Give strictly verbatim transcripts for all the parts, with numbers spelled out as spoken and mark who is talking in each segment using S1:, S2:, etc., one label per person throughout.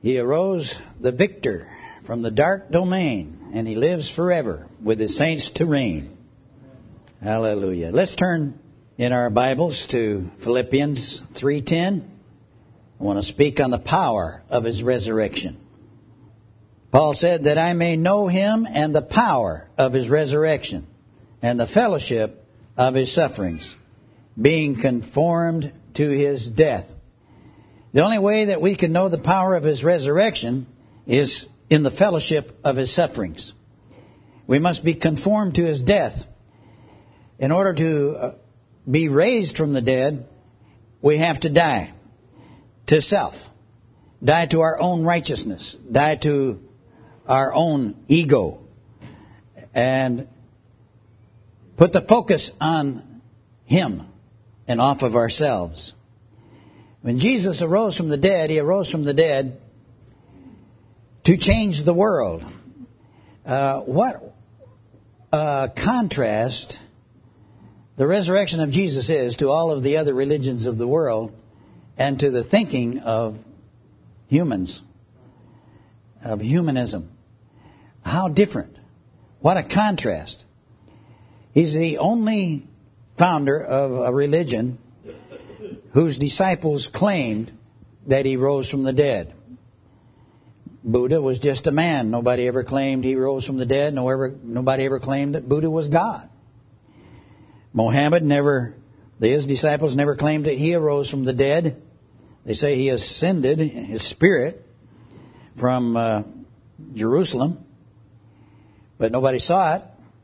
S1: He arose the victor from the dark domain, and He lives forever with His saints to reign. Hallelujah. Let's turn in our Bibles to Philippians three ten. I want to speak on the power of His resurrection. Paul said that I may know Him and the power of His resurrection and the fellowship of His sufferings, being conformed to His death. The only way that we can know the power of His resurrection is in the fellowship of His sufferings. We must be conformed to His death. In order to be raised from the dead, we have to die to self, die to our own righteousness, die to our own ego, and put the focus on Him and off of ourselves. When Jesus arose from the dead, He arose from the dead to change the world. Uh, what uh, contrast the resurrection of Jesus is to all of the other religions of the world and to the thinking of humans, of humanism. How different. What a contrast. He's the only founder of a religion whose disciples claimed that He rose from the dead. Buddha was just a man. Nobody ever claimed he rose from the dead. No ever, nobody ever claimed that Buddha was God. Mohammed never, his disciples never claimed that he arose from the dead. They say he ascended, his spirit, from uh, Jerusalem. But nobody saw it.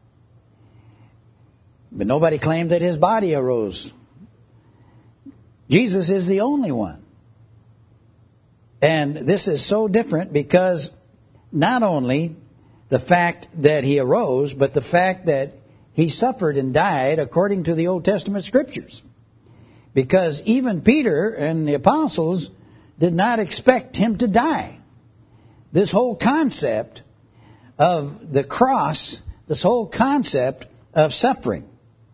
S1: But nobody claimed that his body arose. Jesus is the only one. And this is so different because not only the fact that He arose, but the fact that He suffered and died according to the Old Testament Scriptures. Because even Peter and the apostles did not expect Him to die. This whole concept of the cross, this whole concept of suffering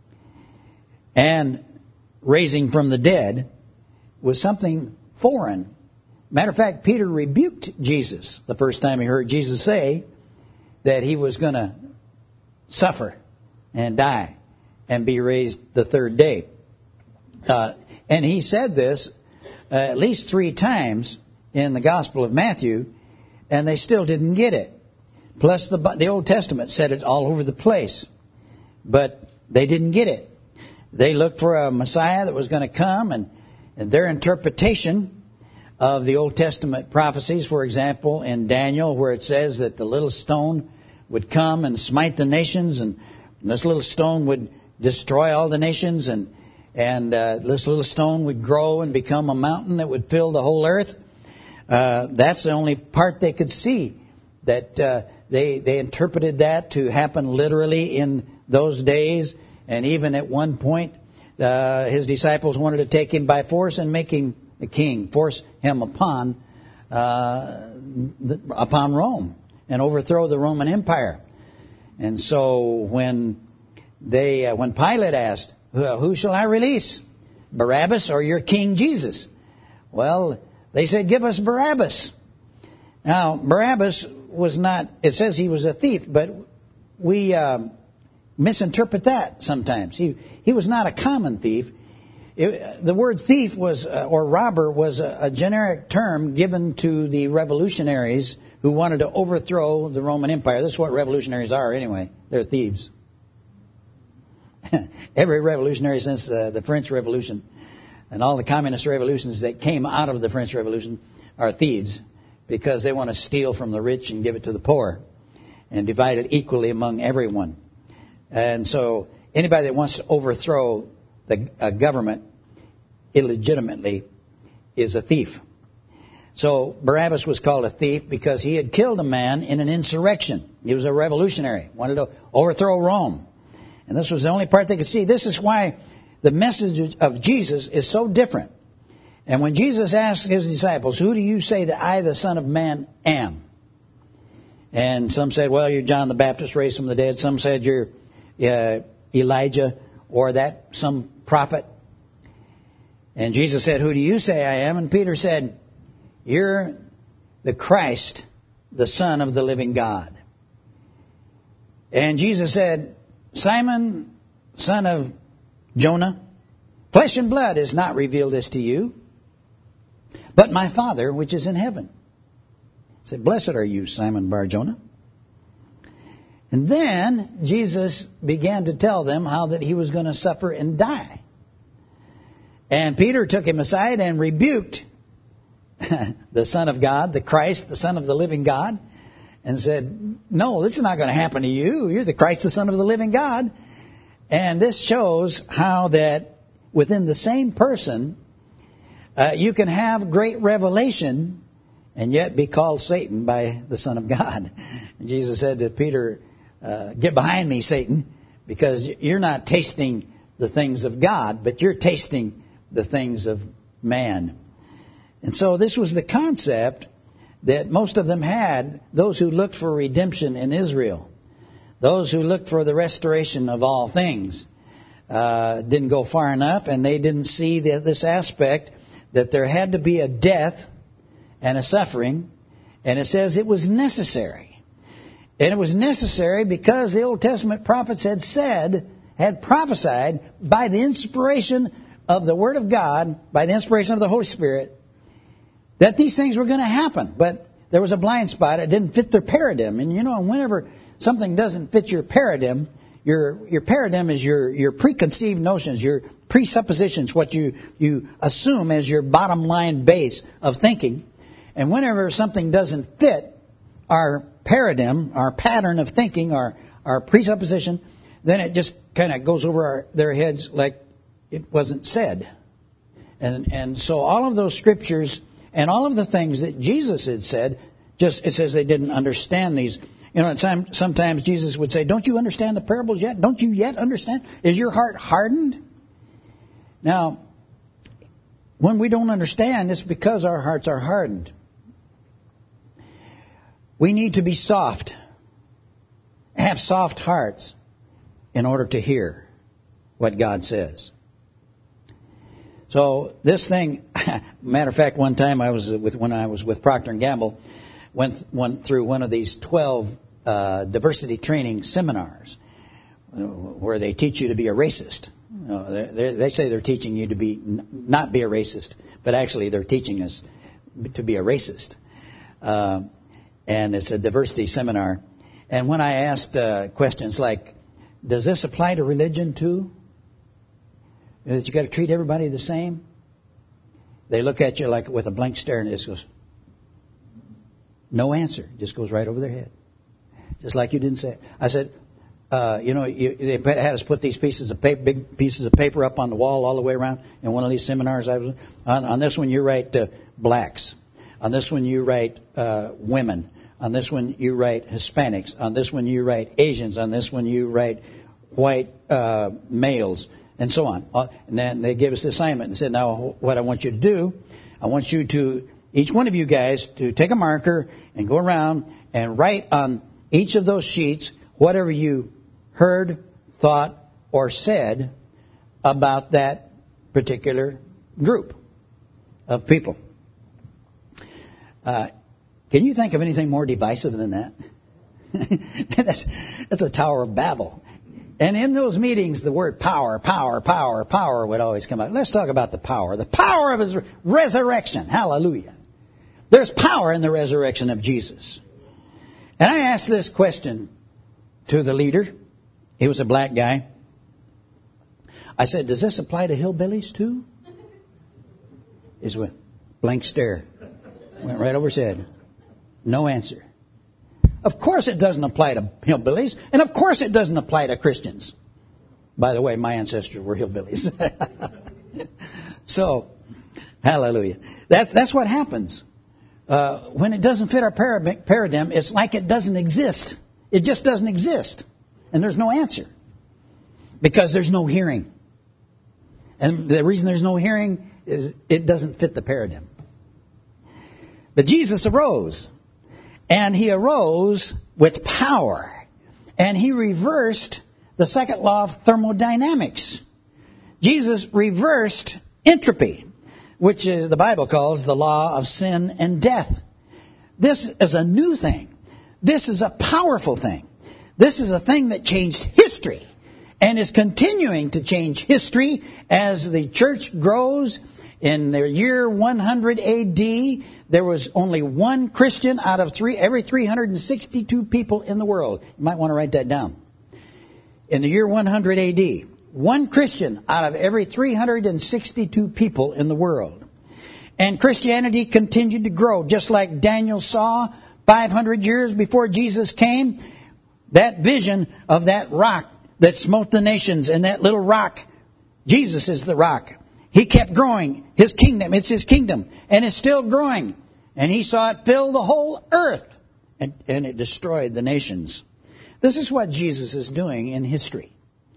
S1: and raising from the dead was something foreign. Matter of fact, Peter rebuked Jesus the first time he heard Jesus say that He was going to suffer and die and be raised the third day. Uh, and he said this uh, at least three times in the Gospel of Matthew, and they still didn't get it. Plus, the, the Old Testament said it all over the place, but they didn't get it. They looked for a Messiah that was going to come, and, and their interpretation of the Old Testament prophecies, for example, in Daniel, where it says that the little stone would come and smite the nations, and this little stone would destroy all the nations, and and uh, this little stone would grow and become a mountain that would fill the whole earth. Uh, that's the only part they could see. That uh, they they interpreted that to happen literally in those days, and even at one point, uh, His disciples wanted to take Him by force and make Him the king, force Him upon uh, the, upon Rome and overthrow the Roman Empire. And so when they, uh, when Pilate asked, "Who shall I release, Barabbas or your King Jesus?" Well, they said, "Give us Barabbas." Now, Barabbas was not. It says he was a thief, but we uh, misinterpret that sometimes. He he was not a common thief. It, the word thief was, uh, or robber, was a, a generic term given to the revolutionaries who wanted to overthrow the Roman Empire. This is what revolutionaries are anyway. They're thieves. Every revolutionary since uh, the French Revolution and all the communist revolutions that came out of the French Revolution are thieves because they want to steal from the rich and give it to the poor and divide it equally among everyone. And so anybody that wants to overthrow the uh, government illegitimately is a thief. So Barabbas was called a thief because he had killed a man in an insurrection. He was a revolutionary, wanted to overthrow Rome. And this was the only part they could see. This is why the message of Jesus is so different. And when Jesus asked His disciples, "Who do you say that I, the Son of Man, am?" And some said, "Well, you're John the Baptist raised from the dead." Some said, "You're uh, Elijah or that some prophet." And Jesus said, "Who do you say I am?" And Peter said, "You're the Christ, the Son of the living God. And Jesus said, Simon, son of Jonah, flesh and blood has not revealed this to you, but my Father which is in heaven. He said, blessed are you, Simon Bar-Jonah. And then Jesus began to tell them how that he was going to suffer and die. And Peter took him aside and rebuked the Son of God, the Christ, the Son of the living God, and said, no, this is not going to happen to you. You're the Christ, the Son of the living God. And this shows how that within the same person, uh, you can have great revelation and yet be called Satan by the Son of God. And Jesus said to Peter, uh, get behind me, Satan, because you're not tasting the things of God, but you're tasting the things of man. And so this was the concept that most of them had, those who looked for redemption in Israel. Those who looked for the restoration of all things uh, didn't go far enough, and they didn't see the, this aspect that there had to be a death and a suffering, and it says it was necessary. And it was necessary because the Old Testament prophets had said, had prophesied by the inspiration of the Word of God, by the inspiration of the Holy Spirit, that these things were going to happen. But there was a blind spot. It didn't fit their paradigm. And you know, whenever something doesn't fit your paradigm, your your paradigm is your, your preconceived notions, your presuppositions, what you, you assume as your bottom line base of thinking. And whenever something doesn't fit our paradigm, our pattern of thinking, our, our presupposition, then it just kind of goes over our, their heads like it wasn't said. And and so all of those scriptures and all of the things that Jesus had said, just it says they didn't understand these. You know, sometimes Jesus would say, don't you understand the parables yet? Don't you yet understand? Is your heart hardened? Now, when we don't understand, it's because our hearts are hardened. We need to be soft, have soft hearts in order to hear what God says. So this thing, matter of fact, one time I was with when I was with Procter and Gamble, went went through one of these twelve uh, diversity training seminars where they teach you to be a racist. You know, they, they say they're teaching you to be not be a racist, but actually they're teaching us to be a racist. Uh, and it's a diversity seminar. And when I asked uh, questions like, "Does this apply to religion too? That you got to treat everybody the same?" They look at you like with a blank stare, and it just goes, no answer. Just goes right over their head, just like you didn't say it. I said, uh, you know, you, they had us put these pieces of paper, big pieces of paper up on the wall all the way around. In one of these seminars, I was on, on this one you write uh, blacks, on this one you write uh, women, on this one you write Hispanics, on this one you write Asians, on this one you write white uh, males. And so on. And then they gave us the assignment and said, now what I want you to do, I want you to, each one of you guys, to take a marker and go around and write on each of those sheets whatever you heard, thought, or said about that particular group of people. Uh, can you think of anything more divisive than that? that's, that's a Tower of Babel. And in those meetings, the word power, power, power, power would always come out. Let's talk about the power. The power of His resurrection. Hallelujah. There's power in the resurrection of Jesus. And I asked this question to the leader. He was a black guy. I said, does this apply to hillbillies too? He went, blank stare. Went right over his head. No answer. Of course it doesn't apply to hillbillies, and of course it doesn't apply to Christians. By the way, my ancestors were hillbillies. So, hallelujah. That's, that's what happens. Uh, when it doesn't fit our paradigm, it's like it doesn't exist. It just doesn't exist. And there's no answer. Because there's no hearing. And the reason there's no hearing is it doesn't fit the paradigm. But Jesus arose. And He arose with power. And He reversed the second law of thermodynamics. Jesus reversed entropy, which is the Bible calls the law of sin and death. This is a new thing. This is a powerful thing. This is a thing that changed history and is continuing to change history as the church grows. In the year one hundred A D, there was only one Christian out of three, every three hundred sixty-two people in the world. You might want to write that down. In the year one hundred A D, one Christian out of every three hundred sixty-two people in the world. And Christianity continued to grow, just like Daniel saw five hundred years before Jesus came. That vision of that rock that smote the nations, and that little rock, Jesus is the rock. He kept growing. His kingdom, it's His kingdom, and it's still growing. And He saw it fill the whole earth, and, and it destroyed the nations. This is what Jesus is doing in history.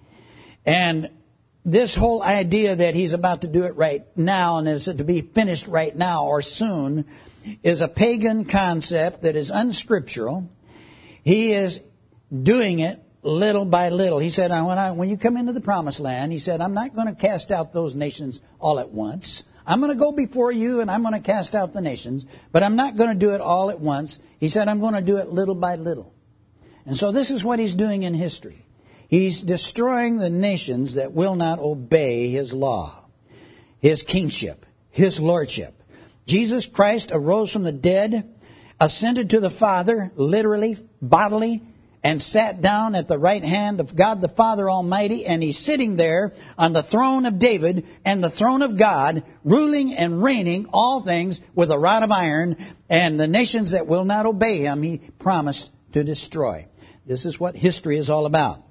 S1: And this whole idea that He's about to do it right now and is to be finished right now or soon is a pagan concept that is unscriptural. He is doing it little by little. He said, when, I, when you come into the promised land, He said, I'm not going to cast out those nations all at once. I'm going to go before you and I'm going to cast out the nations, but I'm not going to do it all at once. He said, I'm going to do it little by little. And so this is what He's doing in history. He's destroying the nations that will not obey His law, His kingship, His lordship. Jesus Christ arose from the dead, ascended to the Father, literally, bodily, and sat down at the right hand of God the Father Almighty, and He's sitting there on the throne of David and the throne of God, ruling and reigning all things with a rod of iron, and the nations that will not obey Him, He promised to destroy. This is what history is all about.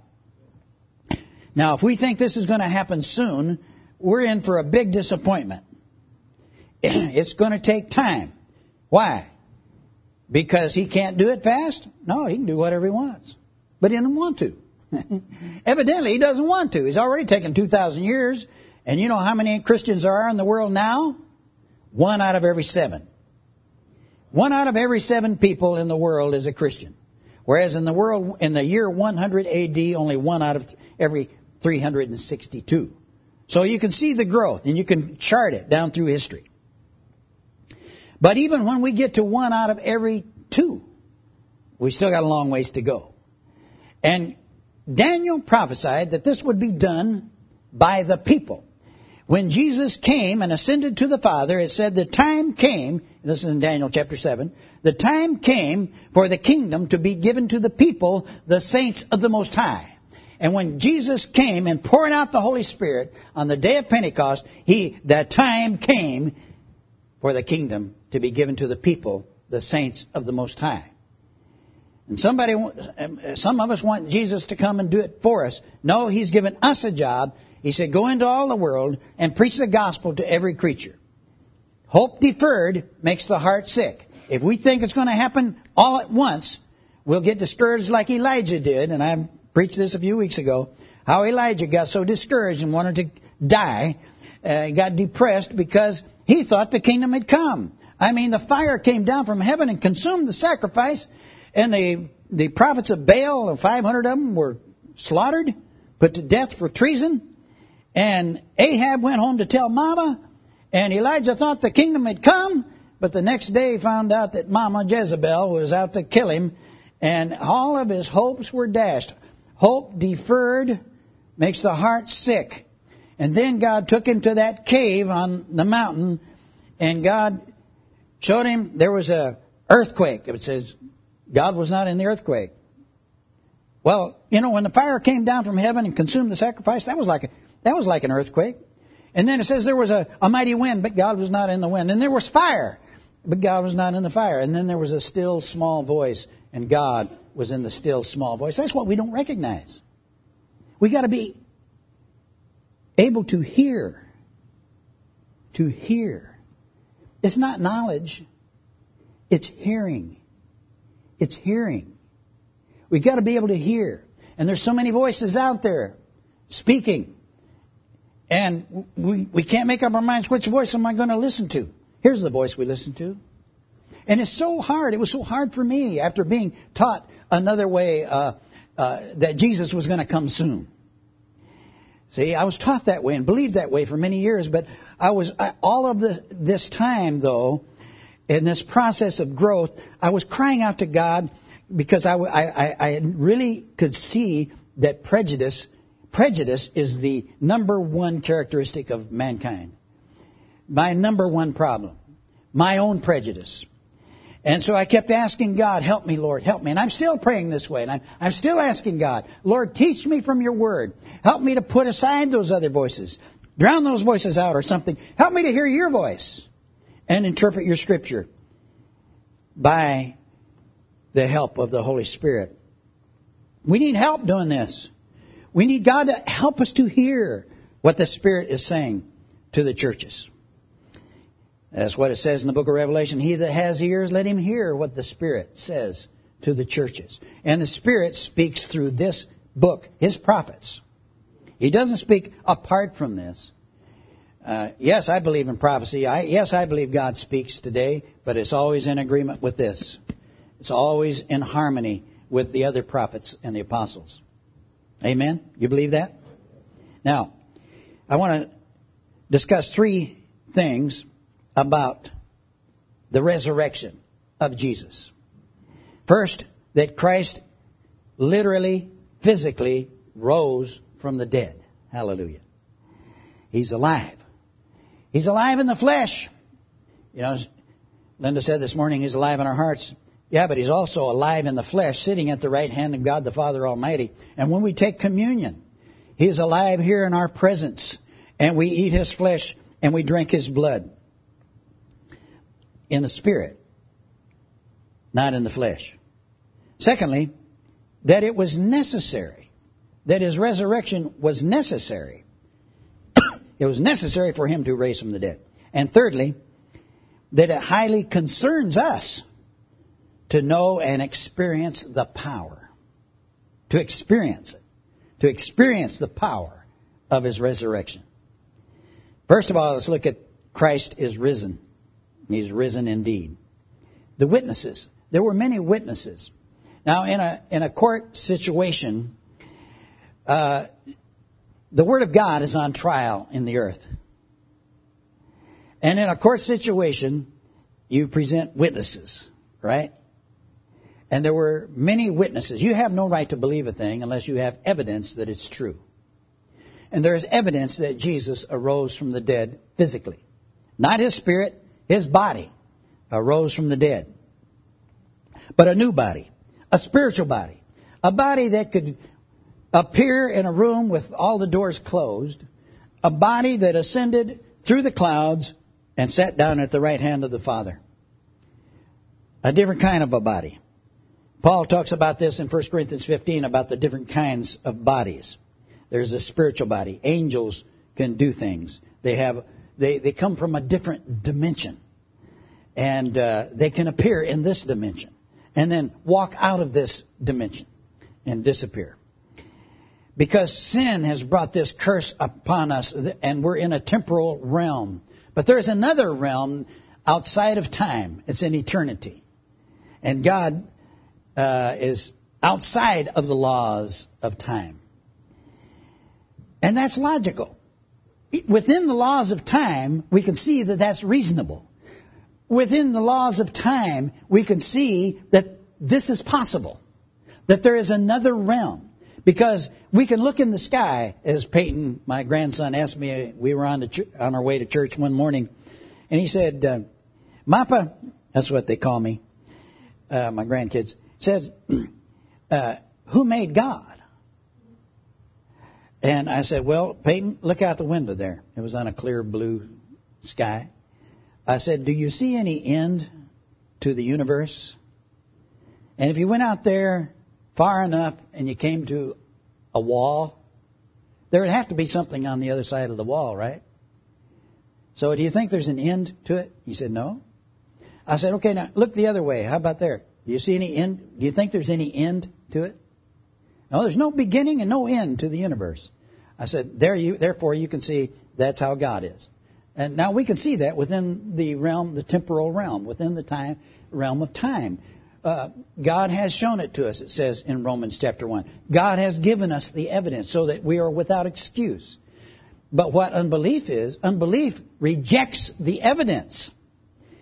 S1: Now, if we think this is going to happen soon, we're in for a big disappointment. It's going to take time. Why? Because He can't do it fast? No, He can do whatever He wants. But He doesn't want to. Evidently, He doesn't want to. He's already taken two thousand years. And you know how many Christians there are in the world now? One out of every seven. One out of every seven people in the world is a Christian. Whereas in the world, in the year one hundred A D, only one out of every three hundred sixty-two. So you can see the growth, and you can chart it down through history. But even when we get to one out of every two, we still got a long ways to go. And Daniel prophesied that this would be done by the people. When Jesus came and ascended to the Father, it said the time came, this is in Daniel chapter seven, the time came for the kingdom to be given to the people, the saints of the Most High. And when Jesus came and poured out the Holy Spirit on the day of Pentecost, he, that time came for the kingdom to be given to the people, the saints of the Most High. And somebody, some of us want Jesus to come and do it for us. No, He's given us a job. He said, go into all the world and preach the gospel to every creature. Hope deferred makes the heart sick. If we think it's going to happen all at once, we'll get discouraged like Elijah did. And I preached this a few weeks ago, how Elijah got so discouraged and wanted to die. Uh, he got depressed because he thought the kingdom had come. I mean, the fire came down from heaven and consumed the sacrifice. And the, the prophets of Baal, five hundred of them, were slaughtered, put to death for treason. And Ahab went home to tell Mama, and Elijah thought the kingdom had come, but the next day he found out that Mama Jezebel was out to kill him, and all of his hopes were dashed. Hope deferred makes the heart sick. And then God took him to that cave on the mountain, and God showed him there was an earthquake. It says God was not in the earthquake. Well, you know, when the fire came down from heaven and consumed the sacrifice, that was like a That was like an earthquake. And then it says there was a, a mighty wind, but God was not in the wind. And there was fire, but God was not in the fire. And then there was a still small voice, and God was in the still small voice. That's what we don't recognize. We got to be able to hear. To hear. It's not knowledge. It's hearing. It's hearing. We've got to be able to hear. And there's so many voices out there speaking. And we, we can't make up our minds, which voice am I going to listen to? Here's the voice we listen to. And it's so hard. It was so hard for me after being taught another way uh, uh, that Jesus was going to come soon. See, I was taught that way and believed that way for many years. But I was I, all of the, this time, though, in this process of growth, I was crying out to God because I, I, I really could see that prejudice, prejudice is the number one characteristic of mankind. My number one problem. My own prejudice. And so I kept asking God, help me, Lord, help me. And I'm still praying this way. And I'm, I'm still asking God, Lord, teach me from your word. Help me to put aside those other voices. Drown those voices out or something. Help me to hear your voice and interpret your scripture by the help of the Holy Spirit. We need help doing this. We need God to help us to hear what the Spirit is saying to the churches. That's what it says in the book of Revelation. He that has ears, let him hear what the Spirit says to the churches. And the Spirit speaks through this book, His prophets. He doesn't speak apart from this. Uh, yes, I believe in prophecy. I, yes, I believe God speaks today, but it's always in agreement with this. It's always in harmony with the other prophets and the apostles. Amen? You believe that? Now, I want to discuss three things about the resurrection of Jesus. First, that Christ literally, physically rose from the dead. Hallelujah. He's alive. He's alive in the flesh. You know, Linda said this morning, He's alive in our hearts. Yeah, but He's also alive in the flesh, sitting at the right hand of God the Father Almighty. And when we take communion, He is alive here in our presence. And we eat His flesh and we drink His blood. In the Spirit, not in the flesh. Secondly, that it was necessary, that His resurrection was necessary. It was necessary for Him to raise from the dead. And thirdly, that it highly concerns us to know and experience the power. To experience it. To experience the power of His resurrection. First of all, let's look at Christ is risen. He's risen indeed. The witnesses. There were many witnesses. Now, in a in a court situation, uh, the Word of God is on trial in the earth. And in a court situation, you present witnesses, right? And there were many witnesses. You have no right to believe a thing unless you have evidence that it's true. And there is evidence that Jesus arose from the dead physically. Not His spirit, His body arose from the dead. But a new body, a spiritual body, a body that could appear in a room with all the doors closed, a body that ascended through the clouds and sat down at the right hand of the Father. A different kind of a body. Paul talks about this in First Corinthians fifteen, about the different kinds of bodies. There's a spiritual body. Angels can do things. They have they, they come from a different dimension. And uh, they can appear in this dimension. And then walk out of this dimension and disappear. Because sin has brought this curse upon us, and we're in a temporal realm. But there's another realm outside of time. It's in eternity. And God uh, is outside of the laws of time. And that's logical. Within the laws of time, we can see that that's reasonable. Within the laws of time, we can see that this is possible. That there is another realm. Because we can look in the sky, as Peyton, my grandson, asked me. We were on, the ch- on our way to church one morning. And he said, uh, Mappa, that's what they call me, uh, my grandkids, said, uh, who made God? And I said, well, Peyton, look out the window there. It was on a clear blue sky. I said, do you see any end to the universe? And if you went out there far enough and you came to a wall, there would have to be something on the other side of the wall, right? So do you think there's an end to it? He said, no. I said, okay, now look the other way. How about there? Do you see any end? Do you think there's any end to it? No, there's no beginning and no end to the universe. I said, there you, therefore you can see that's how God is. And now we can see that within the realm, the temporal realm, within the time realm of time. Uh, God has shown it to us, it says in Romans chapter one. God has given us the evidence so that we are without excuse. But what unbelief is, unbelief rejects the evidence.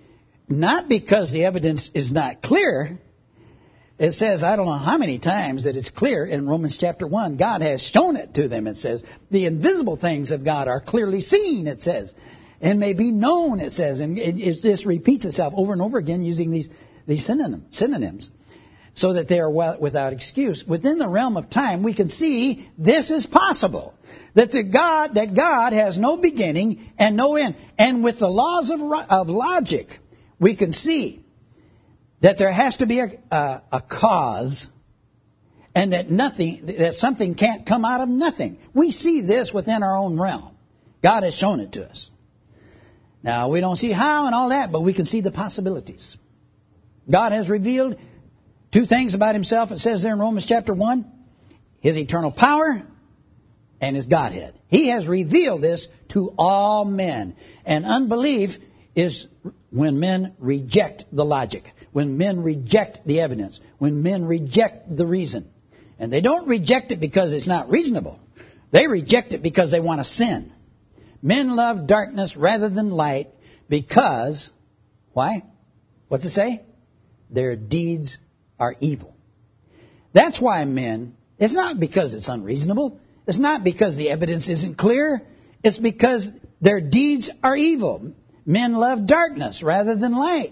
S1: not because the evidence is not clear. It says, I don't know how many times that it's clear in Romans chapter one. God has shown it to them, it says. The invisible things of God are clearly seen, it says. And may be known, it says. And it, it just repeats itself over and over again using these, these synonym, synonyms. So that they are without excuse. Within the realm of time, we can see this is possible. That the God, that God has no beginning and no end. And with the laws of, of logic, we can see that there has to be a, a, a cause, and that nothing, that something can't come out of nothing. We see this within our own realm. God has shown it to us. Now, we don't see how and all that, but we can see the possibilities. God has revealed two things about Himself. It says there in Romans chapter one, His eternal power and His Godhead. He has revealed this to all men. And unbelief is when men reject the logic, when men reject the evidence, when men reject the reason. And they don't reject it because it's not reasonable. They reject it because they want to sin. Men love darkness rather than light because, why? What's it say? Their deeds are evil. That's why men, it's not because it's unreasonable. It's not because the evidence isn't clear. It's because their deeds are evil. Men love darkness rather than light.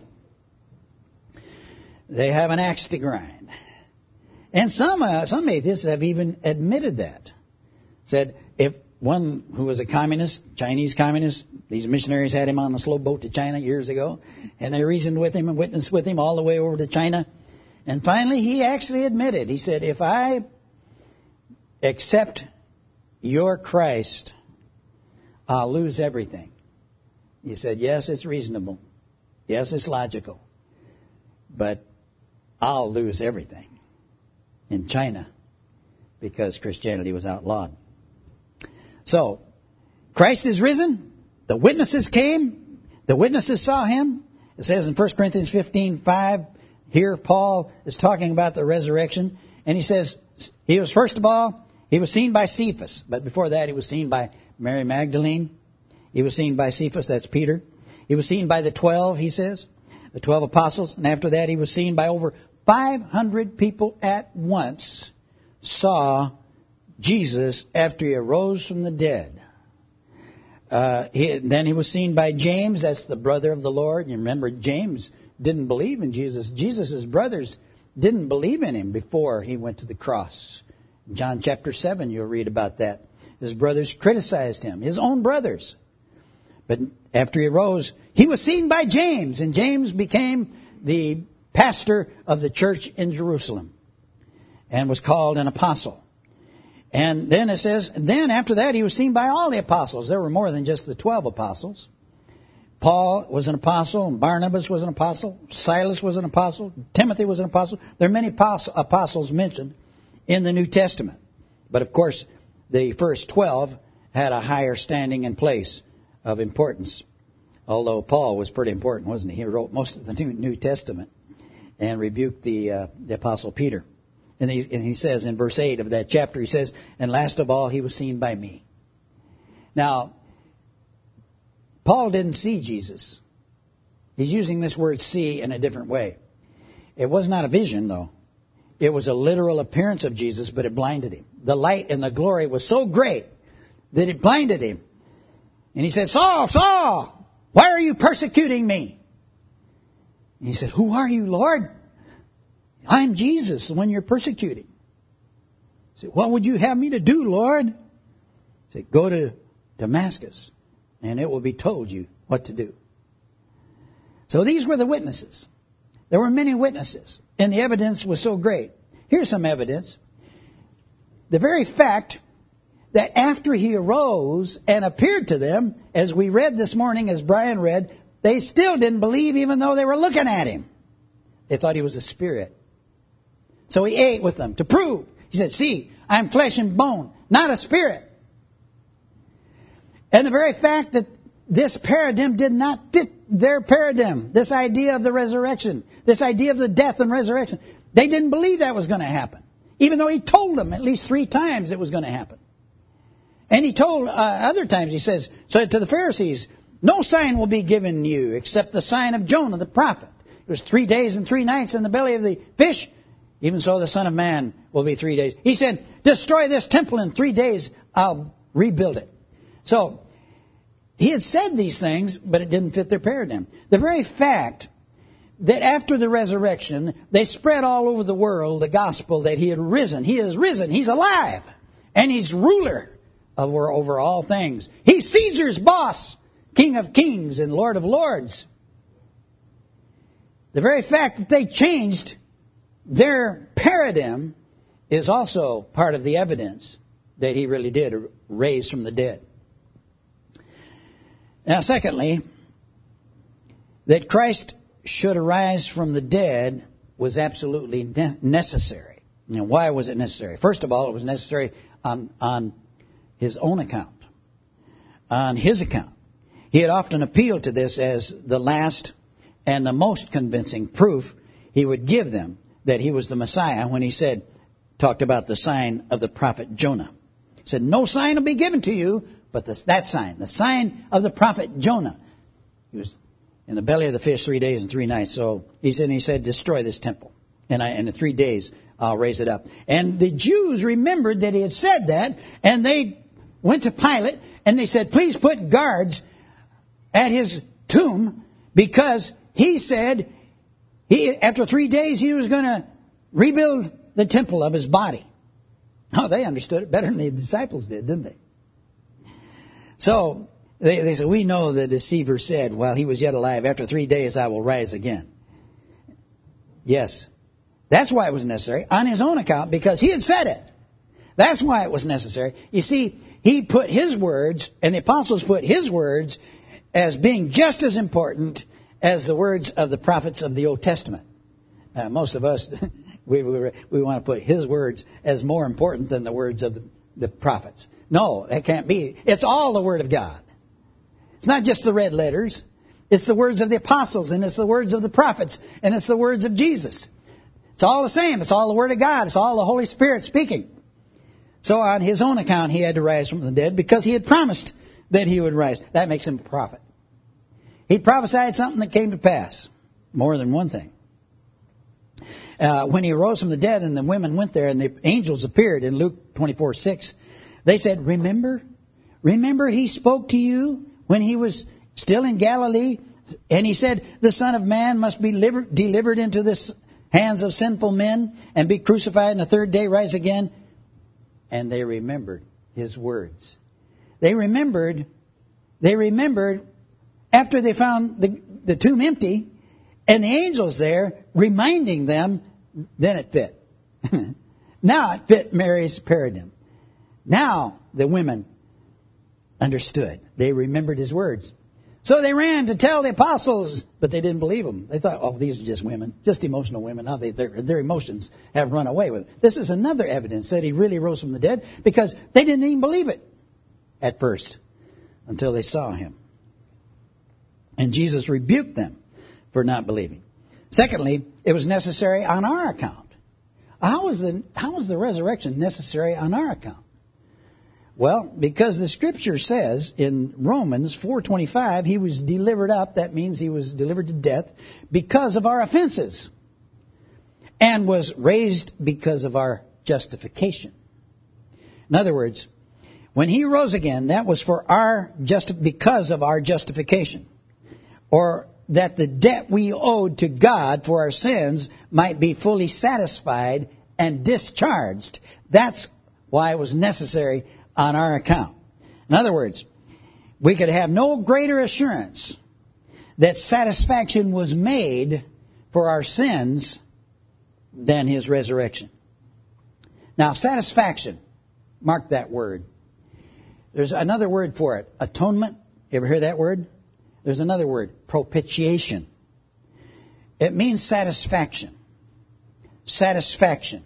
S1: They have an axe to grind. And some uh, some atheists have even admitted that. Said if one who was a communist, Chinese communist, these missionaries had him on a slow boat to China years ago, and they reasoned with him and witnessed with him all the way over to China. And finally he actually admitted, he said, if I accept your Christ, I'll lose everything. He said, yes, it's reasonable. Yes, it's logical. But I'll lose everything in China because Christianity was outlawed. So, Christ is risen. The witnesses came. The witnesses saw Him. It says in First Corinthians fifteen five, here Paul is talking about the resurrection. And he says, he was first of all, he was seen by Cephas. But before that, he was seen by Mary Magdalene. He was seen by Cephas, that's Peter. He was seen by the twelve, he says, the twelve apostles. And after that, he was seen by over five hundred people at once saw Jesus after He arose from the dead. Uh, he, then he was seen by James, that's the brother of the Lord. You remember, James didn't believe in Jesus. Jesus' brothers didn't believe in Him before He went to the cross. In John chapter seven, you'll read about that. His brothers criticized Him, His own brothers. But after He arose, He was seen by James, and James became the pastor of the church in Jerusalem and was called an apostle. And then it says, then after that, He was seen by all the apostles. There were more than just the twelve apostles. Paul was an apostle, and Barnabas was an apostle, Silas was an apostle, Timothy was an apostle. There are many apostles mentioned in the New Testament. But of course, the first twelve had a higher standing and place of importance. Although Paul was pretty important, wasn't he? He wrote most of the New Testament and rebuked the, uh, the apostle Peter. And he, and he says in verse eight of that chapter, he says, and last of all, He was seen by me. Now, Paul didn't see Jesus. He's using this word see in a different way. It was not a vision, though. It was a literal appearance of Jesus, but it blinded him. The light and the glory was so great that it blinded him. And he said, Saul, Saul, why are you persecuting me? And he said, who are you, Lord? I'm Jesus, the one you're persecuting. He said, what would you have me to do, Lord? He said, go to Damascus, and it will be told you what to do. So these were the witnesses. There were many witnesses, and the evidence was so great. Here's some evidence. The very fact that after He arose and appeared to them, as we read this morning, as Brian read, they still didn't believe even though they were looking at Him. They thought He was a spirit. So He ate with them to prove. He said, see, I'm flesh and bone, not a spirit. And the very fact that this paradigm did not fit their paradigm, this idea of the resurrection, this idea of the death and resurrection, they didn't believe that was going to happen. Even though He told them at least three times it was going to happen. And He told uh, other times, He says, so to the Pharisees, No sign will be given you except the sign of Jonah the prophet. It was three days and three nights in the belly of the fish. Even so the Son of Man will be three days. He said, destroy this temple in three days, I'll rebuild it. So, he had said these things, but it didn't fit their paradigm. The very fact that after the resurrection, they spread all over the world the gospel that he had risen. He is risen. He's alive. And he's ruler over, over all things. He's Caesar's boss, King of kings and Lord of lords. The very fact that they changed their paradigm is also part of the evidence that he really did raise from the dead. Now, secondly, that Christ should arise from the dead was absolutely ne- necessary. Now, why was it necessary? First of all, it was necessary on, on his own account. On his account. He had often appealed to this as the last and the most convincing proof he would give them that he was the Messiah when he said, talked about the sign of the prophet Jonah. He said, no sign will be given to you but this, that sign, the sign of the prophet Jonah. He was in the belly of the fish three days and three nights. So he said, he said, destroy this temple. And I, in three days, I'll raise it up. And the Jews remembered that he had said that, and they went to Pilate, and they said, please put guards at his tomb, because he said, he after three days, he was going to rebuild the temple of his body. Oh, they understood it better than the disciples did, didn't they? So, they, they said, we know the deceiver said, while he was yet alive, after three days I will rise again. Yes. That's why it was necessary, on his own account, because he had said it. That's why it was necessary. You see, he put his words, and the apostles put his words as being just as important as the words of the prophets of the Old Testament. Uh, most of us, we, we, we want to put his words as more important than the words of the, the prophets. No, that can't be. It's all the Word of God. It's not just the red letters. It's the words of the apostles, and it's the words of the prophets, and it's the words of Jesus. It's all the same. It's all the Word of God. It's all the Holy Spirit speaking. So on his own account, he had to rise from the dead because he had promised that he would rise. That makes him a prophet. He prophesied something that came to pass. More than one thing. Uh, when he rose from the dead and the women went there and the angels appeared in Luke twenty-four six, they said, remember? Remember he spoke to you when he was still in Galilee? And he said, the Son of Man must be delivered, delivered into the hands of sinful men and be crucified and the third day rise again. And they remembered his words. They remembered, they remembered after they found the, the tomb empty and the angels there reminding them, then it fit. Now it fit Mary's paradigm. Now the women understood. They remembered his words. So they ran to tell the apostles, but they didn't believe them. They thought, oh, these are just women, just emotional women. Now they, their, their emotions have run away with it. This is another evidence that he really rose from the dead, because they didn't even believe it at first until they saw him. And Jesus rebuked them for not believing. Secondly, it was necessary on our account. How was the, how was the resurrection necessary on our account? Well, because the Scripture says in Romans four twenty-five, he was delivered up. That means he was delivered to death because of our offenses, and was raised because of our justification. In other words, when he rose again, that was for our just because of our justification, or that the debt we owed to God for our sins might be fully satisfied and discharged. That's why it was necessary on our account. In other words, we could have no greater assurance that satisfaction was made for our sins than his resurrection. Now, satisfaction, mark that word. There's another word for it, atonement. You ever hear that word? There's another word, propitiation. It means satisfaction. Satisfaction.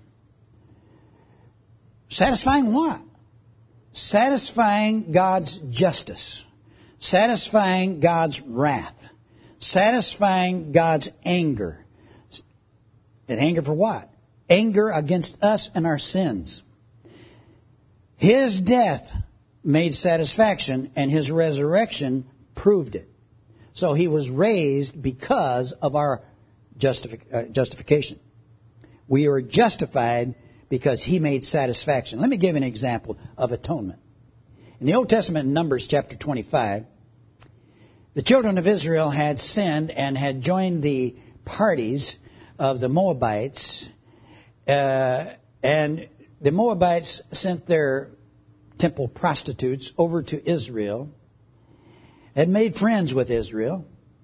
S1: Satisfying what? Satisfying God's justice. Satisfying God's wrath. Satisfying God's anger. And anger for what? Anger against us and our sins. His death made satisfaction, and his resurrection proved it. So he was raised because of our justific- uh, justification. We are justified because he made satisfaction. Let me give you an example of atonement. In the Old Testament, in Numbers chapter twenty-five, the children of Israel had sinned and had joined the parties of the Moabites. Uh, and the Moabites sent their temple prostitutes over to Israel, had made friends with Israel,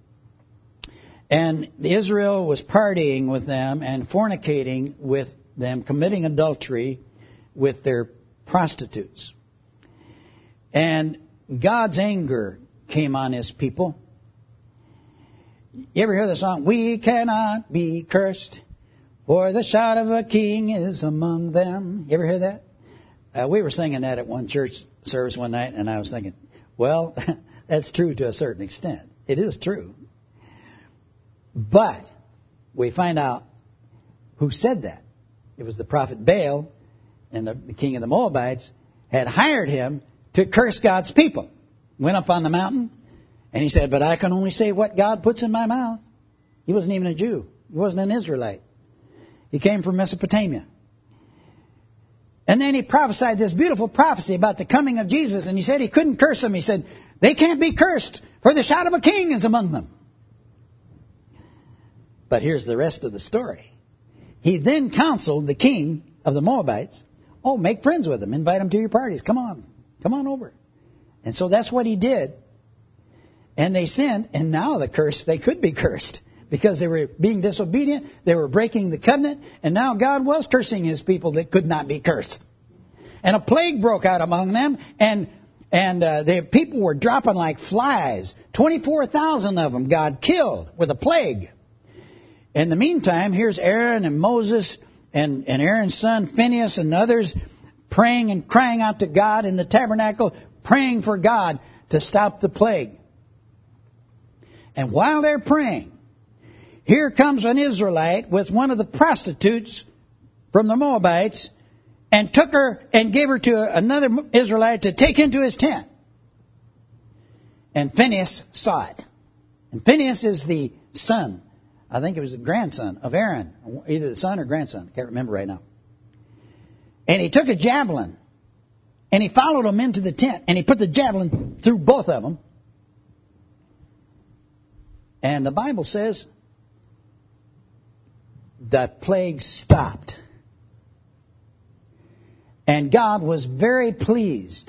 S1: and Israel was partying with them and fornicating with them, committing adultery with their prostitutes. And God's anger came on his people. You ever hear the song, "We cannot be cursed, for the shout of a king is among them"? You ever hear that? Uh, we were singing that at one church service one night, and I was thinking, well, that's true to a certain extent. It is true. But we find out who said that. It was the prophet Baal, and the, the king of the Moabites had hired him to curse God's people. Went up on the mountain, and he said, "But I can only say what God puts in my mouth." He wasn't even a Jew. He wasn't an Israelite. He came from Mesopotamia. And then he prophesied this beautiful prophecy about the coming of Jesus, and he said he couldn't curse them. He said, "They can't be cursed, for the shout of a king is among them." But here's the rest of the story. He then counseled the king of the Moabites, "Oh, make friends with them. Invite them to your parties. Come on. Come on over." And so that's what he did. And they sinned, and now the curse, they could be cursed because they were being disobedient. They were breaking the covenant, and now God was cursing his people that could not be cursed. And a plague broke out among them, and and uh, the people were dropping like flies. twenty-four thousand of them God killed with a plague. In the meantime, here's Aaron and Moses and, and Aaron's son Phinehas and others praying and crying out to God in the tabernacle, praying for God to stop the plague. And while they're praying, here comes an Israelite with one of the prostitutes from the Moabites and took her and gave her to another Israelite to take into his tent. And Phinehas saw it. And Phinehas is the son, I think it was the grandson of Aaron, either the son or grandson, I can't remember right now. And he took a javelin, and he followed them into the tent, and he put the javelin through both of them. And the Bible says the plague stopped. And God was very pleased.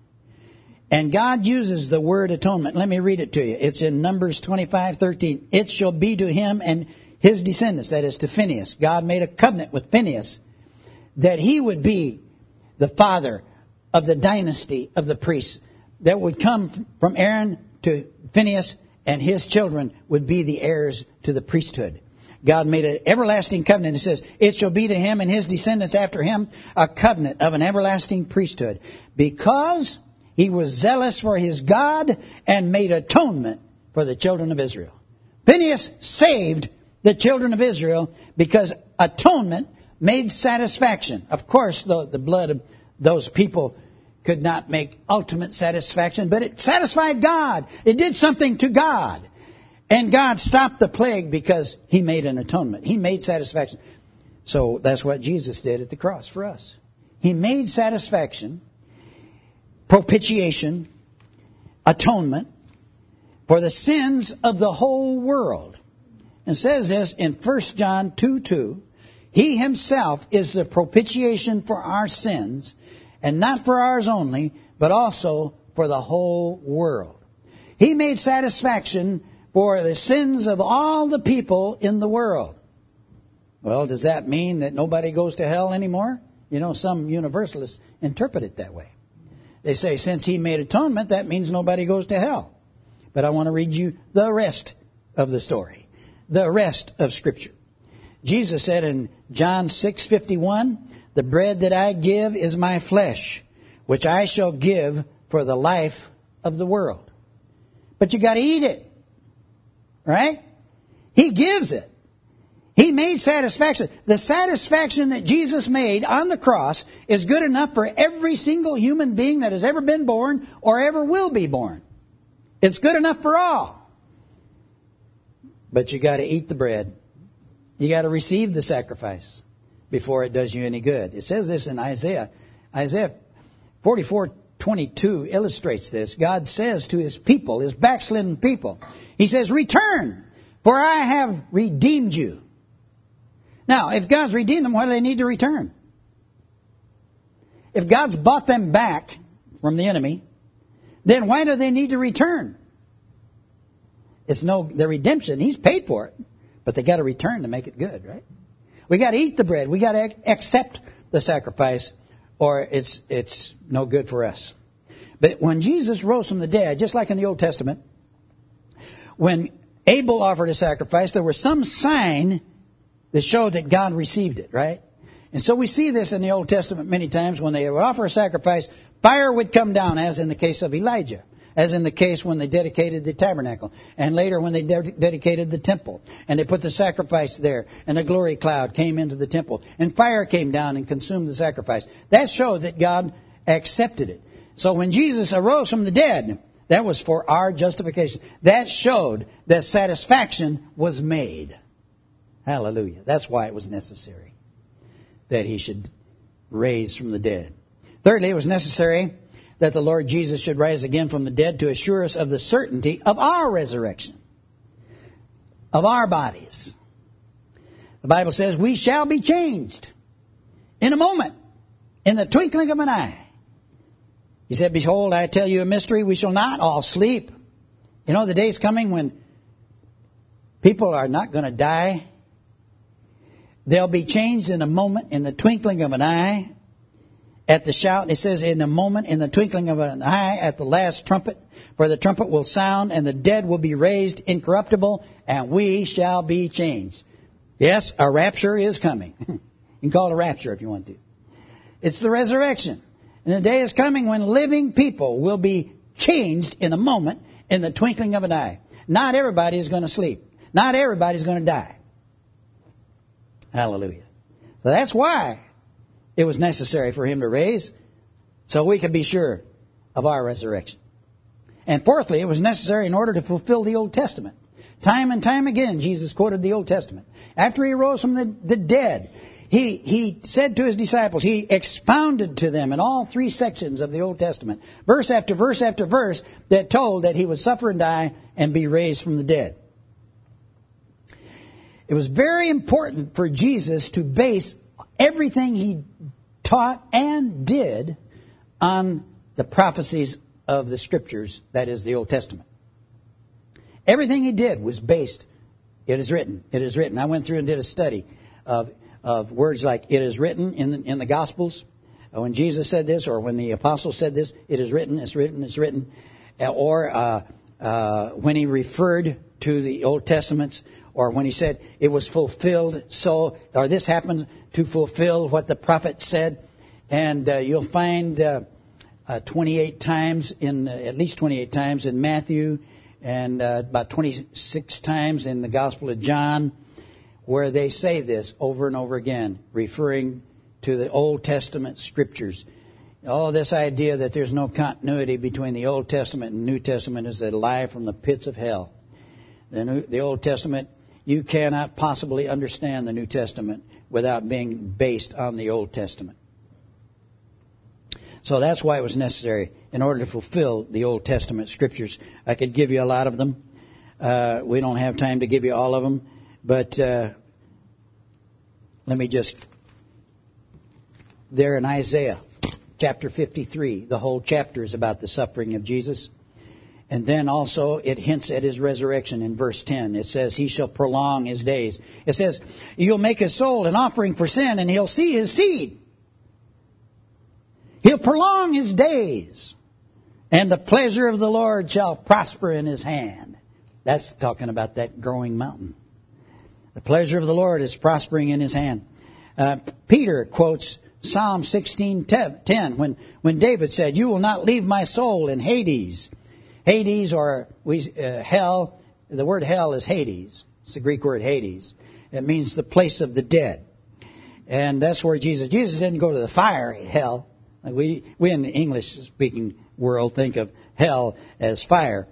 S1: And God uses the word atonement. Let me read it to you. It's in Numbers twenty-five thirteen. "It shall be to him and his descendants," that is to Phinehas. God made a covenant with Phinehas that he would be the father of the dynasty of the priests that would come from Aaron to Phinehas, and his children would be the heirs to the priesthood. God made an everlasting covenant. It says, "It shall be to him and his descendants after him a covenant of an everlasting priesthood, because he was zealous for his God and made atonement for the children of Israel." Phinehas saved the children of Israel because atonement made satisfaction. Of course, the, the blood of those people could not make ultimate satisfaction, but it satisfied God. It did something to God. And God stopped the plague because he made an atonement. He made satisfaction. So that's what Jesus did at the cross for us. He made satisfaction, propitiation, atonement for the sins of the whole world. And it says this in First John two two, "He himself is the propitiation for our sins, and not for ours only, but also for the whole world." He made satisfaction for the sins of all the people in the world. Well, does that mean that nobody goes to hell anymore? You know, some universalists interpret it that way. They say, since he made atonement, that means nobody goes to hell. But I want to read you the rest of the story, the rest of Scripture. Jesus said in John six fifty-one, "The bread that I give is my flesh, which I shall give for the life of the world." But you got to eat it, right? He gives it. He made satisfaction. The satisfaction that Jesus made on the cross is good enough for every single human being that has ever been born or ever will be born. It's good enough for all. But you got to eat the bread. You got to receive the sacrifice before it does you any good. It says this in Isaiah. Isaiah forty-four twenty-two illustrates this. God says to His people, His backslidden people, He says, return, for I have redeemed you. Now, if God's redeemed them, why do they need to return? If God's bought them back from the enemy, then why do they need to return? It's no the redemption. He's paid for it. But they got to return to make it good, right? We got to eat the bread. We got to accept the sacrifice, or it's it's no good for us. But when Jesus rose from the dead, just like in the Old Testament, when Abel offered a sacrifice, there was some sign that showed that God received it, right? And so we see this in the Old Testament many times. When they would offer a sacrifice, fire would come down, as in the case of Elijah, as in the case when they dedicated the tabernacle, and later when they de- dedicated the temple, and they put the sacrifice there, and a glory cloud came into the temple, and fire came down and consumed the sacrifice. That showed that God accepted it. So when Jesus arose from the dead, that was for our justification. That showed that satisfaction was made. Hallelujah. That's why it was necessary that He should raise from the dead. Thirdly, it was necessary that the Lord Jesus should rise again from the dead to assure us of the certainty of our resurrection, of our bodies. The Bible says, we shall be changed in a moment, in the twinkling of an eye. He said, behold, I tell you a mystery, we shall not all sleep. You know, the day's coming when people are not going to die. They'll be changed in a moment, in the twinkling of an eye. At the shout, it says, in a moment, in the twinkling of an eye, at the last trumpet. For the trumpet will sound, and the dead will be raised incorruptible, and we shall be changed. Yes, a rapture is coming. You can call it a rapture if you want to. It's the resurrection. And the day is coming when living people will be changed in a moment, in the twinkling of an eye. Not everybody is going to sleep. Not everybody is going to die. Hallelujah. So that's why it was necessary for Him to raise, so we could be sure of our resurrection. And fourthly, it was necessary in order to fulfill the Old Testament. Time and time again, Jesus quoted the Old Testament. After He rose from the, the dead, he, he said to His disciples, He expounded to them in all three sections of the Old Testament, verse after verse after verse, that told that He would suffer and die and be raised from the dead. It was very important for Jesus to base everything He taught and did on the prophecies of the Scriptures, that is, the Old Testament. Everything He did was based, it is written, it is written. I went through and did a study of of words like, it is written in the, in the Gospels. When Jesus said this, or when the apostles said this, it is written, it's written, it's written. Or uh, uh, when He referred to the Old Testaments, or when He said it was fulfilled, so, or this happened to fulfill what the prophet said. And uh, you'll find uh, uh, twenty-eight times, in uh, at least twenty-eight times in Matthew, and uh, about twenty-six times in the Gospel of John, where they say this over and over again, referring to the Old Testament Scriptures. Oh, this idea that there's no continuity between the Old Testament and New Testament is a lie from the pits of hell. The, New, the Old Testament, you cannot possibly understand the New Testament without being based on the Old Testament. So that's why it was necessary in order to fulfill the Old Testament Scriptures. I could give you a lot of them. Uh, we don't have time to give you all of them. But uh, let me just, there in Isaiah chapter fifty-three, the whole chapter is about the suffering of Jesus. And then also it hints at His resurrection in verse ten. It says, He shall prolong His days. It says, you'll make His soul an offering for sin, and He'll see His seed. He'll prolong His days, and the pleasure of the Lord shall prosper in His hand. That's talking about that growing mountain. The pleasure of the Lord is prospering in His hand. Uh, Peter quotes Psalm sixteen ten when, when David said, you will not leave my soul in Hades. Hades, or we, uh, hell, the word hell is Hades. It's the Greek word Hades. It means the place of the dead. And that's where Jesus, Jesus didn't go to the fire, hell. We, we in the English-speaking world think of hell as fire.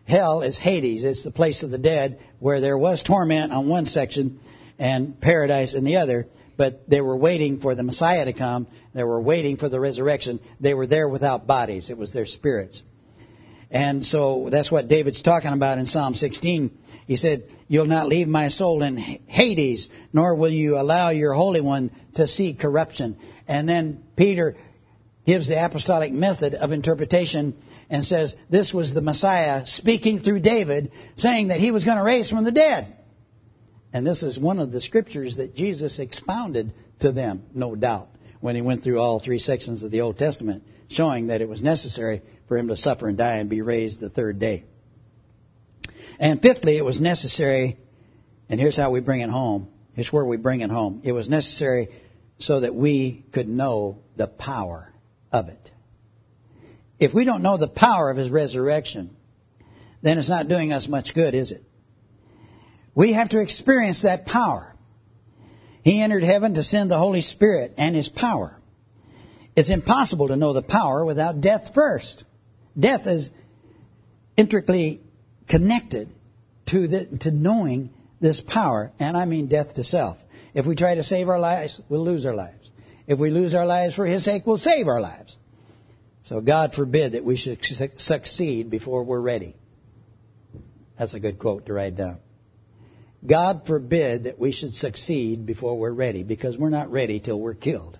S1: Hell is Hades. It's the place of the dead where there was torment on one section and paradise in the other. But they were waiting for the Messiah to come. They were waiting for the resurrection. They were there without bodies. It was their spirits. And so that's what David's talking about in Psalm sixteen. He said, you'll not leave my soul in Hades, nor will you allow your Holy One to see corruption. And then Peter gives the apostolic method of interpretation and says this was the Messiah speaking through David, saying that he was going to raise from the dead. And this is one of the scriptures that Jesus expounded to them, no doubt, when he went through all three sections of the Old Testament, showing that it was necessary for him to suffer and die and be raised the third day. And fifthly, it was necessary, and here's how we bring it home. Here's where we bring it home. It was necessary so that we could know the power of it. If we don't know the power of his resurrection, then it's not doing us much good, is it? We have to experience that power. He entered heaven to send the Holy Spirit and his power. It's impossible to know the power without death first. Death is intricately connected to the, to knowing this power, and I mean death to self. If we try to save our lives, we'll lose our lives. If we lose our lives for his sake, we'll save our lives. So God forbid that we should su- succeed before we're ready. That's a good quote to write down. God forbid that we should succeed before we're ready, because we're not ready till we're killed.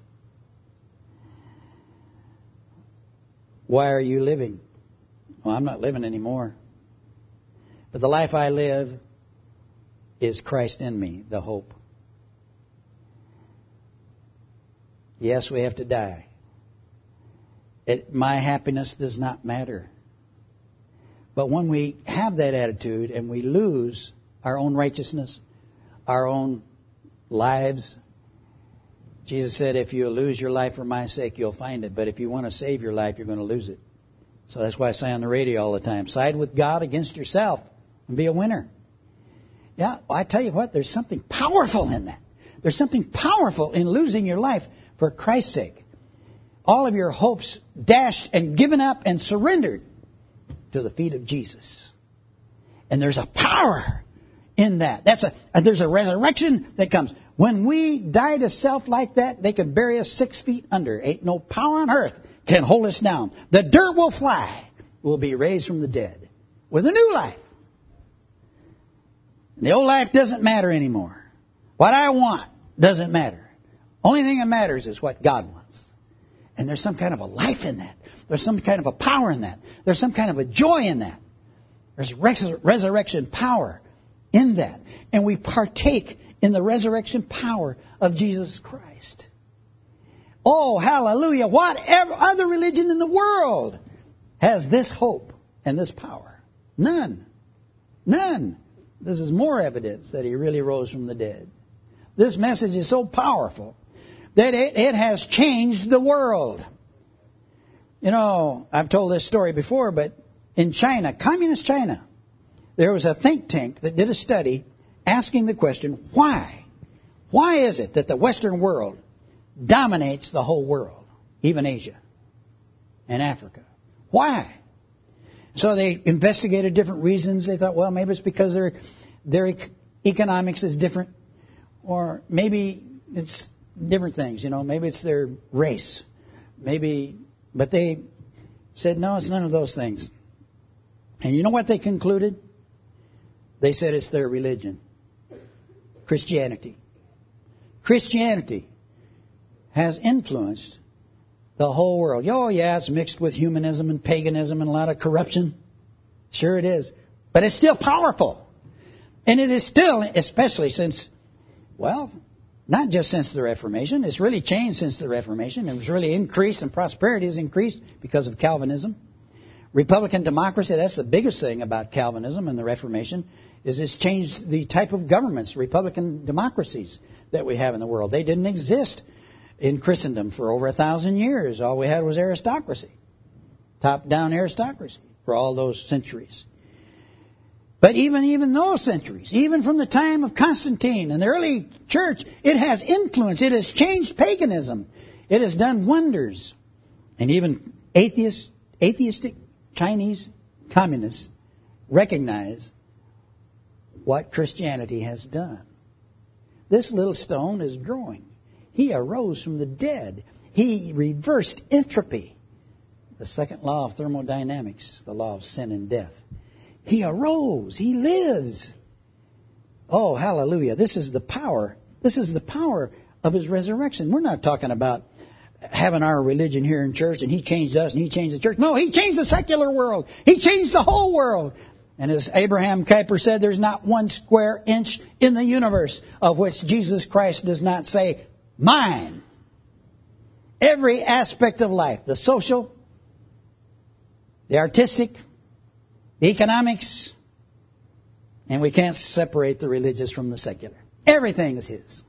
S1: Why are you living? Well, I'm not living anymore. But the life I live is Christ in me, the hope. Yes, we have to die. It, my happiness does not matter. But when we have that attitude and we lose our own righteousness, our own lives, Jesus said, if you lose your life for my sake, you'll find it. But if you want to save your life, you're going to lose it. So that's why I say on the radio all the time, side with God against yourself and be a winner. Yeah, I tell you what, there's something powerful in that. There's something powerful in losing your life for Christ's sake. All of your hopes dashed and given up and surrendered to the feet of Jesus. And there's a power in that. That's a, and there's a resurrection that comes. When we die to self like that, they can bury us six feet under. Ain't no power on earth can hold us down. The dirt will fly. We'll be raised from the dead with a new life. And the old life doesn't matter anymore. What I want doesn't matter. Only thing that matters is what God wants. And there's some kind of a life in that. There's some kind of a power in that. There's some kind of a joy in that. There's res- resurrection power in that. And we partake in the resurrection power of Jesus Christ. Oh, hallelujah. What other religion in the world has this hope and this power? None. None. This is more evidence that he really rose from the dead. This message is so powerful that it, it has changed the world. You know, I've told this story before, but in China, communist China, there was a think tank that did a study asking the question, why? Why is it that the Western world dominates the whole world, even Asia and Africa? Why? So they investigated different reasons. They thought, well, maybe it's because their their economics is different, or maybe it's different things. You know, maybe it's their race, maybe. But they said, no, it's none of those things. And you know what they concluded? They said it's their religion, Christianity. Christianity has influenced the whole world. Oh, yeah, it's mixed with humanism and paganism and a lot of corruption. Sure it is. But it's still powerful. And it is still, especially since, well, not just since the Reformation. It's really changed since the Reformation. It was really increased, and prosperity has increased because of Calvinism. Republican democracy, that's the biggest thing about Calvinism and the Reformation, is it's changed the type of governments, Republican democracies that we have in the world. They didn't exist in Christendom for over a thousand years. All we had was aristocracy, top-down aristocracy for all those centuries. But even, even those centuries, even from the time of Constantine and the early church, it has influenced. It has changed paganism. It has done wonders. And even atheist, atheistic Chinese communists recognize what Christianity has done. This little stone is growing. He arose from the dead. He reversed entropy, the second law of thermodynamics, the law of sin and death. He arose. He lives. Oh, hallelujah. This is the power. This is the power of His resurrection. We're not talking about having our religion here in church and He changed us and He changed the church. No, He changed the secular world. He changed the whole world. And as Abraham Kuyper said, there's not one square inch in the universe of which Jesus Christ does not say, mine. Every aspect of life, the social, the artistic, the economics, and we can't separate the religious from the secular. Everything is His.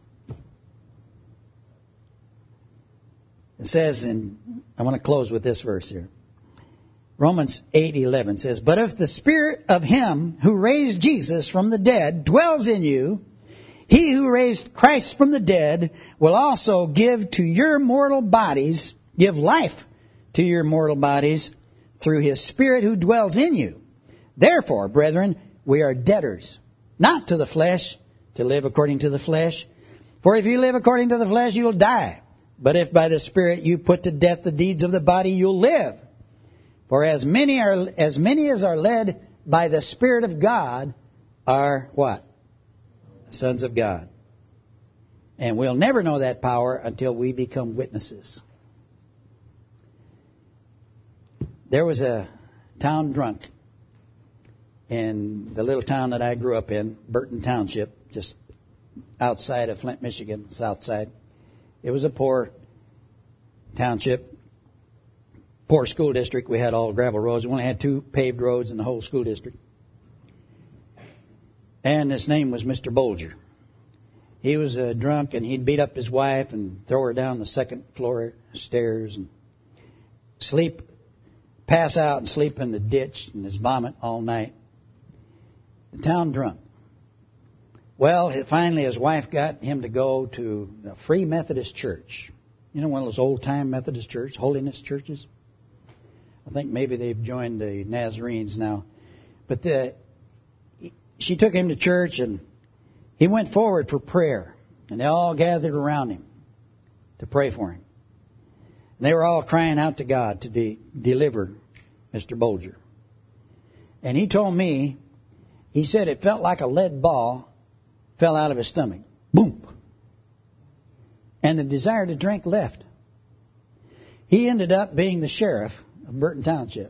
S1: It says, and I want to close with this verse here. Romans eight eleven says, but if the Spirit of Him who raised Jesus from the dead dwells in you, He who raised Christ from the dead will also give to your mortal bodies, give life to your mortal bodies through His Spirit who dwells in you. Therefore, brethren, we are debtors, not to the flesh, to live according to the flesh. For if you live according to the flesh, you'll die. But if by the Spirit you put to death the deeds of the body, you'll live. For as many are as many as are led by the Spirit of God are what? Sons of God. And we'll never know that power until we become witnesses. There was a town drunk in the little town that I grew up in, Burton Township, just outside of Flint, Michigan, south side. It was a poor township, poor school district. We had all gravel roads. We only had two paved roads in the whole school district. And his name was Mister Bolger. He was a drunk, and he'd beat up his wife and throw her down the second floor stairs and sleep, pass out and sleep in the ditch and his vomit all night. The town drunk. Well, finally his wife got him to go to a Free Methodist church. You know, one of those old-time Methodist churches, holiness churches. I think maybe they've joined the Nazarenes now. But the, she took him to church, and he went forward for prayer. And they all gathered around him to pray for him. And they were all crying out to God to de- deliver Mister Bolger. And he told me, he said it felt like a lead ball fell out of his stomach. Boom! And the desire to drink left. He ended up being the sheriff of Burton Township.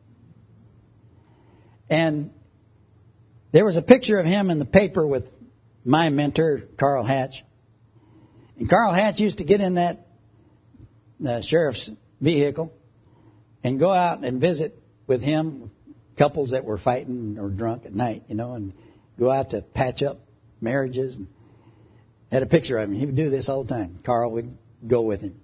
S1: And there was a picture of him in the paper with my mentor, Carl Hatch. And Carl Hatch used to get in that uh, sheriff's vehicle and go out and visit with him, couples that were fighting or drunk at night, you know, and go out to patch up marriages. And had a picture of him. He would do this all the time. Carl would go with him.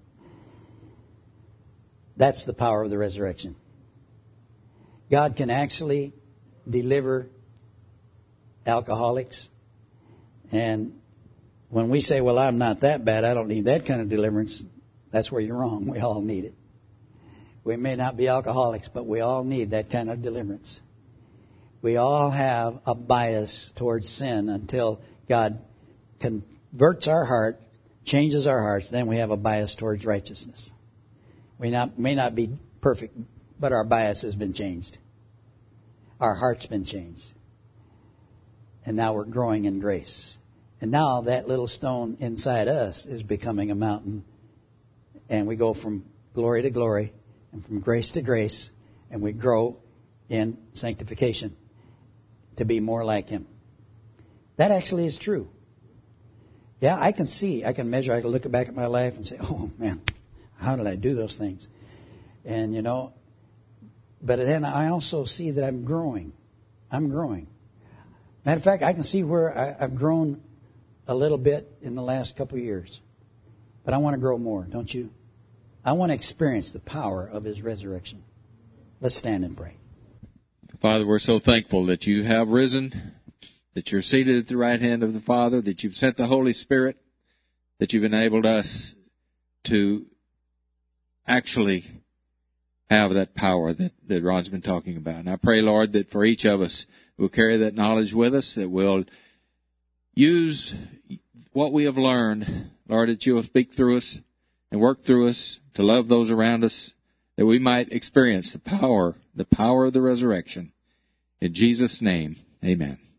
S1: That's the power of the resurrection. God can actually deliver alcoholics. And when we say, well, I'm not that bad, I don't need that kind of deliverance, that's where you're wrong. We all need it. We may not be alcoholics, but we all need that kind of deliverance. We all have a bias towards sin until God converts our heart, changes our hearts, then we have a bias towards righteousness. We not, may not be perfect, but our bias has been changed. Our heart's been changed. And now we're growing in grace. And now that little stone inside us is becoming a mountain. And we go from glory to glory and from grace to grace. And we grow in sanctification to be more like Him. That actually is true. Yeah, I can see, I can measure, I can look back at my life and say, oh man, how did I do those things? And you know, but then I also see that I'm growing. I'm growing. Matter of fact, I can see where I, I've grown a little bit in the last couple of years. But I want to grow more, don't you? I want to experience the power of His resurrection. Let's stand and pray.
S2: Father, we're so thankful that You have risen, that You're seated at the right hand of the Father, that You've sent the Holy Spirit, that You've enabled us to actually have that power that, that Ron's been talking about. And I pray, Lord, that for each of us, we'll carry that knowledge with us, that we'll use what we have learned, Lord, that you will speak through us and work through us to love those around us, that we might experience the power, the power of the resurrection. In Jesus' name, amen.